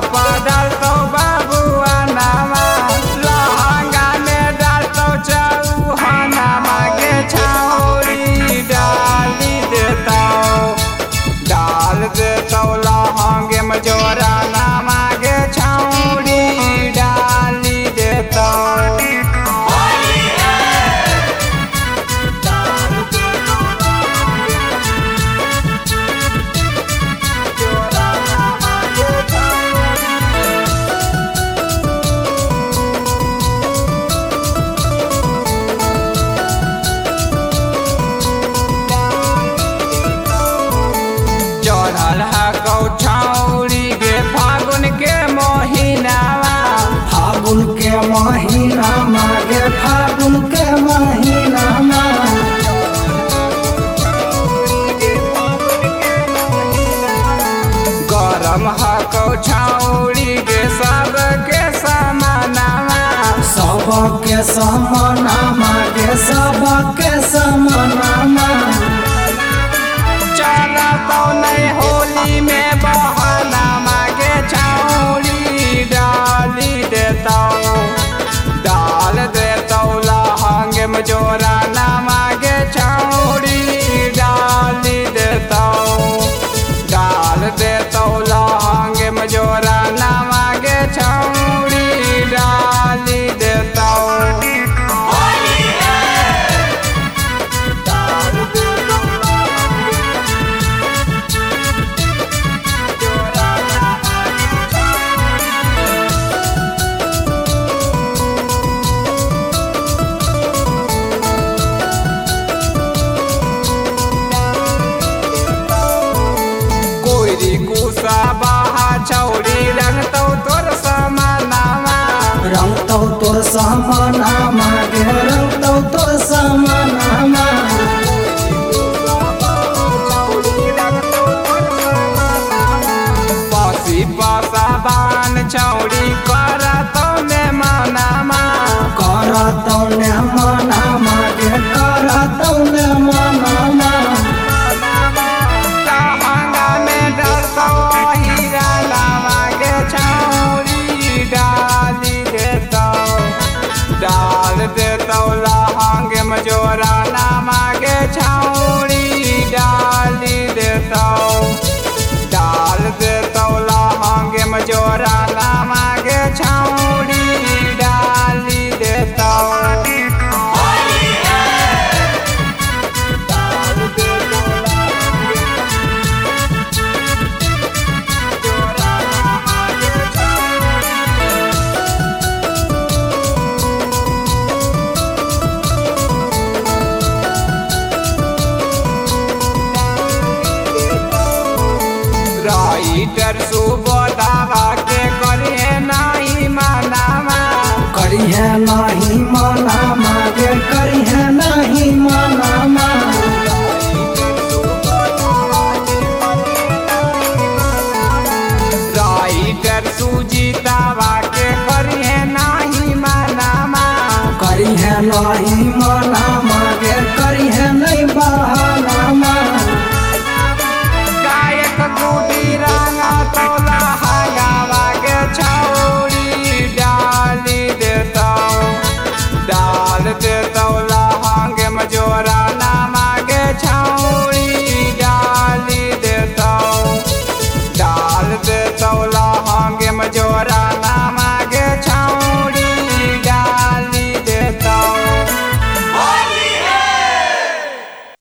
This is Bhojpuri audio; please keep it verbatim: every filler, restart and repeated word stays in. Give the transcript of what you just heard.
पर डालतो बाबुआ नामा लहंगा में डालतो चौहाना मागे छौरी डाली देता डाल देता लहंगे में जोरा ना मागे छौरी डाली देता चढ़ल हकौ छौरी गे फागुन के महीनावा फागुन के महीना मागे फागुन के महीना गरम हकौ छौरी गे सबके समानावा सबके समाना मागे सबके समाना चलतौ नहीं होली में बहाना मागे छौरी डाली देतौ डाल देतौ लहंगे में जोरा ना मागे छौरी डाली देतौ डाल देतौ लहंगे में जोरा ना मागे छौरी डाली देतौ कुसा बाहा छौरी रंगतौ तोर समानावा रंगतौ तोर समाना मागे रंगतौ तोर समाना पसी पसा बान छौरी करतौ ने मनामा करतौ ने मना मागे करतौ ने मनामा डाल देतौ लहंगे में जोरा ना मागे छौरी डाली देतौ डाल देतौ लहंगे में जोरा ना मागे छौरी डाली देतौ राइटर सुबोधावा के करिए नहीं मनावा करिए नहीं मना मागे करिए नहीं मनामा राइटर सुजीतावा के करिए नहीं मनावा करिए नहीं